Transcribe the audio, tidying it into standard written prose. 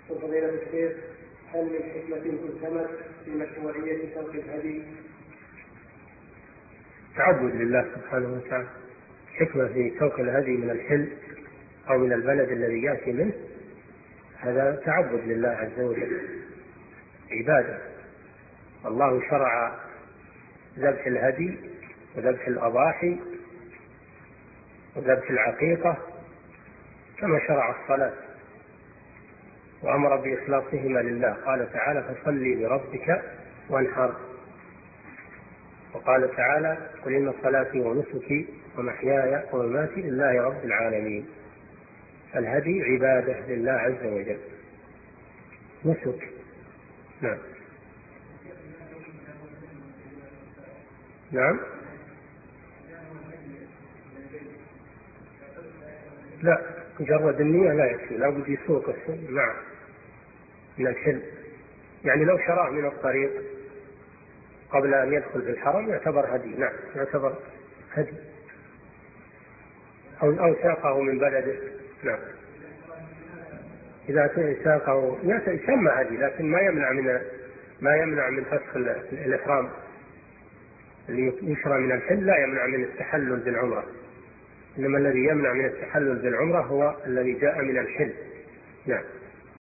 وفضيلة الشيخ، هل من حكمة تلتمس في مشروعية سوق الهدي؟ تعبد لله سبحانه وتعالى. حكمة في سوق الهدي من الحل أو من البلد الذي يأتي منه، هذا تعبد لله عز وجل، عبادة. الله شرع ذبح الهدي وذبح الأضاحي وذبح العقيقة كما شرع الصلاة، وأمر بإخلاصهما لله. قال تعالى: فصل لربك وانحر. وقال تعالى: قل إن صلاتي ونسكي ومحياي ومماتي لله رب العالمين. الهدي عبادة لله عز وجل، نسك. نعم. نعم. لا، مجرد النية لا يكفي، لا بد يسوق الشيء معه من الحل. يعني لو شراه من الطريق قبل أن يدخل في الحرم يعتبر هدي. نعم، يعتبر هدي. أو ساقه من بلده. نعم، إذا ساقه يسمى هدي، لكن ما يمنع من فسخ الإحرام. اللي يشرى من الحل لا يمنع من التحلل بالعمرة، إنما الذي يمنع من التحلل بالعمرة هو الذي جاء من الحل. نعم.